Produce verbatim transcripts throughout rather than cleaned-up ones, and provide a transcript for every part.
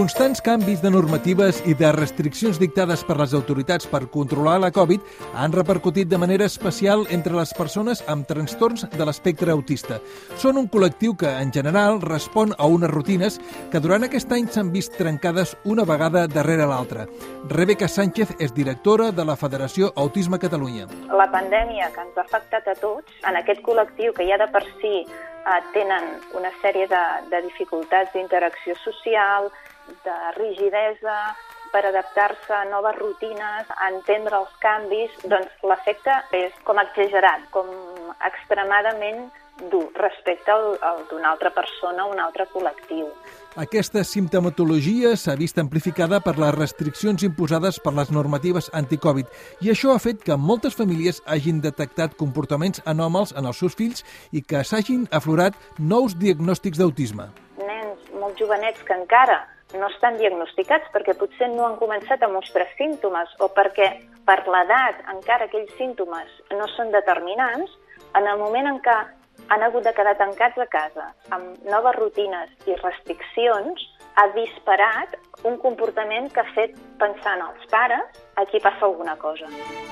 constants canvis de normatives i de restriccions dictades per les autoritats per controlar la Covid han repercutit de manera especial entre les persones amb trastorns de l'espectre autista. Són un col·lectiu que, en general, respon a unes rutines que durant aquest any s'han vist trencades una vegada darrere l'altra. Rebeca Sánchez és directora de la Federació Autisme Catalunya. La pandèmia que ens ha afectat a tots, en aquest col·lectiu que ja de per si eh, tenen una sèrie de, de dificultats d'interacció social, de rigidesa, per adaptar-se a noves rutines, a entendre els canvis, doncs l'efecte és com exagerat, com extremadament dur respecte al, al d'una altra persona o un altre col·lectiu. Aquesta simptomatologia s'ha vist amplificada per les restriccions imposades per les normatives anti-Covid i això ha fet que moltes famílies hagin detectat comportaments anòmals en els seus fills i que s'hagin aflorat nous diagnòstics d'autisme. Nens molt jovenets que encara no estan diagnosticats perquè potser no han començat a mostrar símptomes o perquè per l'edat encara aquells símptomes no són determinants, en el moment en què han hagut de quedar tancats a casa amb noves rutines i restriccions, ha disparat un comportament que ha fet pensar en els pares aquí passa alguna cosa.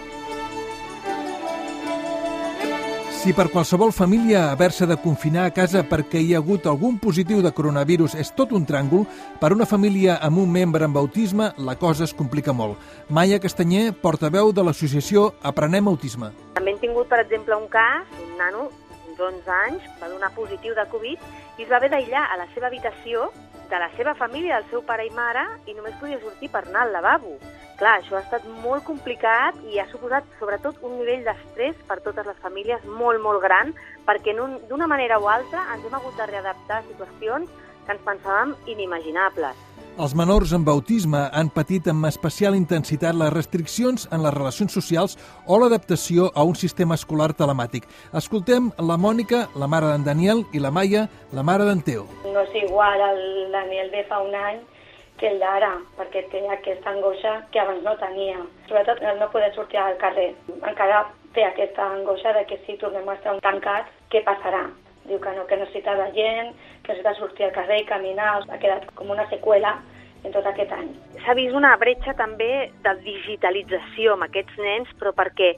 Si per qualsevol família haver-se de confinar a casa perquè hi ha hagut algun positiu de coronavirus és tot un tràngol, per una família amb un membre amb autisme la cosa es complica molt. Maia Castanyer, portaveu de l'associació Aprenem Autisme. També hem tingut, per exemple, un cas, un nano d'onze anys, va donar positiu de Covid i es va haver d'aïllar a la seva habitació de la seva família, del seu pare i mare, i només podia sortir per anar al lavabo. Clar, això ha estat molt complicat i ha suposat, sobretot, un nivell d'estrès per totes les famílies molt, molt gran, perquè d'una manera o altra ens hem hagut de readaptar a situacions que ens pensàvem inimaginables. Els menors amb autisme han patit amb especial intensitat les restriccions en les relacions socials o l'adaptació a un sistema escolar telemàtic. Escoltem la Mònica, la mare d'en Daniel, i la Maia, la mare d'en Teo. No és igual el Daniel de fa un any que el d'ara, perquè té aquesta angoixa que abans no tenia. Sobretot el no poder sortir al carrer. Encara té aquesta angoixa de que si tornem a estar tancats, què passarà? Diu que no, que necessita de gent, que necessita sortir al carrer i caminar. Ha quedat com una seqüela en tot aquest any. S'ha vist una bretxa també de digitalització amb aquests nens, però perquè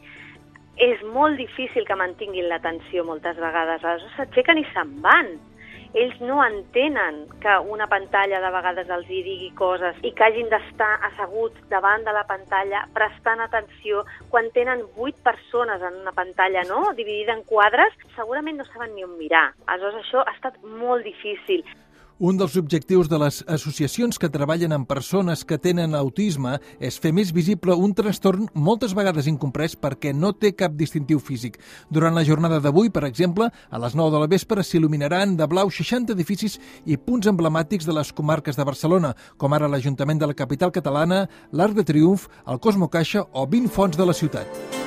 és molt difícil que mantinguin l'atenció moltes vegades. Aleshores s'aixequen i se'n van. Ells no entenen que una pantalla de vegades els hi digui coses i que hagin d'estar asseguts davant de la pantalla prestant atenció quan tenen vuit persones en una pantalla, no?, dividida en quadres, segurament no saben ni on mirar. Aleshores això ha estat molt difícil. Un dels objectius de les associacions que treballen amb persones que tenen autisme és fer més visible un trastorn moltes vegades incomprès perquè no té cap distintiu físic. Durant la jornada d'avui, per exemple, a les nou de la vespre s'il·luminaran de blau seixanta edificis i punts emblemàtics de les comarques de Barcelona, com ara l'Ajuntament de la capital catalana, l'Arc de Triomf, el Cosmo Caixa o vint fonts de la ciutat.